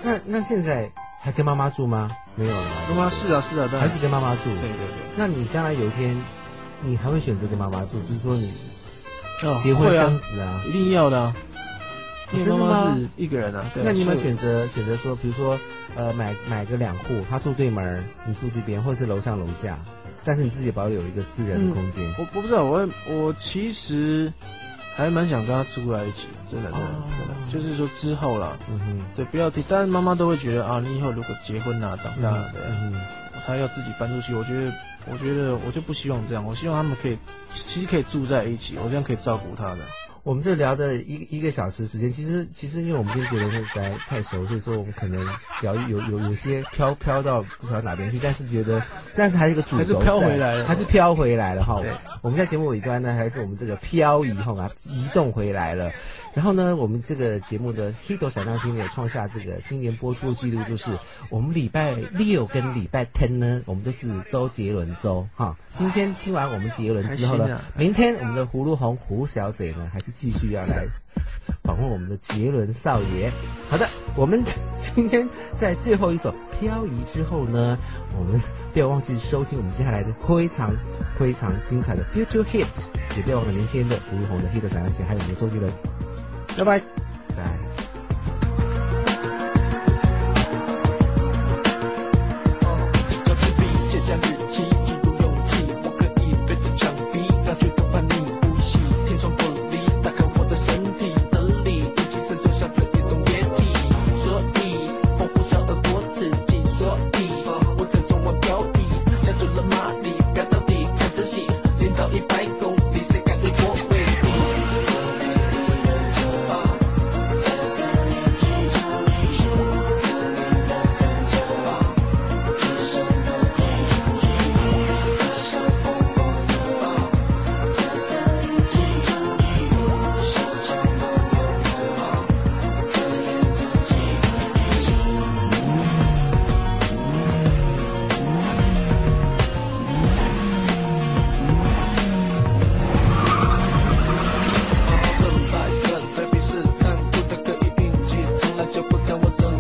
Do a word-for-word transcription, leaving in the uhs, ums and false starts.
那那现在还跟妈妈住吗？没有了吗？ 妈妈是啊是啊， 还是跟妈妈住。 对对对。 那你将来有一天，你还会选择跟妈妈住？就是说你哦结婚生子啊， 一定要的啊。因为妈妈是是一个人啊，对啊。 那你有没有选择选择说，比如说，呃，买买个两户，他住对门，你住这边，或者是楼上楼下，但是你自己保有一个私人的空间？ 嗯、我我不知道，我我其实还蛮想跟他住在一起，真的真的、哦、真的，就是说之后啦，嗯哼，对，不要提。但是妈妈都会觉得啊，你以后如果结婚啊，长大了，嗯哼，他要自己搬出去，我觉得。我觉得我就不希望这样，我希望他们可以，其实可以住在一起，我这样可以照顾他的。 我们这聊的一一个小时时间，其实其实因为我们跟杰伦实在太熟，所以说我们可能聊有有有些飘飘到不知道哪边去，但是觉得，但是还是一个主轴， 还是飘回来了， 还是飘回来了哈。我们在节目尾端呢，还是我们这个漂移哈啊移动回来了。然后呢，我们这个节目的 Hito 闪亮星也创下这个今年播出的记录，就是我们礼拜六跟礼拜天呢，我们都是周杰伦周哈。今天听完我们杰伦之后呢，啊、明天我们的葫芦红胡小姐呢，还是继续要来访问我们的杰伦少爷。好的，我们今天在最后一首《漂移》之后呢，我们不要忘记收听我们接下来的非常非常精彩的 Future Hits， 也不要忘了明天的葫芦红的 Hito 闪亮星，还有我们的周杰伦。拜拜，拜。 就不在我这里。